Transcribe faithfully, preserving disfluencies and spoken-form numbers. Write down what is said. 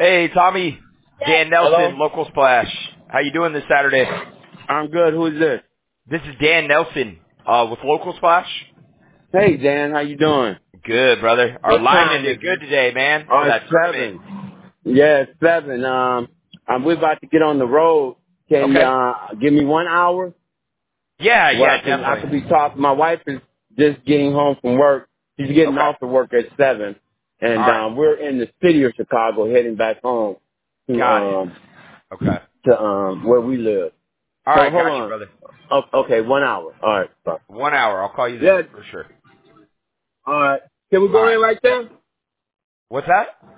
Hey, Tommy. Dan Nelson, Hello? Local Splash. How you doing this Saturday? I'm good. Who is this? This is Dan Nelson uh, with Local Splash. Hey, Dan. How you doing? Good, brother. Our What linemen time did is good it? today, man, Oh, for it's that tournament. seven. Yeah, it's seven. Um, um, we're about to get on the road. Can Okay. uh give me one hour Yeah, where yeah, I can I can definitely. be talking? My wife is just getting home from work. She's getting Okay. off to work at seven, All and right. um, we're in the city of Chicago, heading back home to Got it. um Okay. to um where we live. All So right, hold got you, on. brother. Oh, okay, one hour. All right. Bye. One hour. I'll call you then, Yeah. for sure. All right. Can we All go right. in right there? What's that?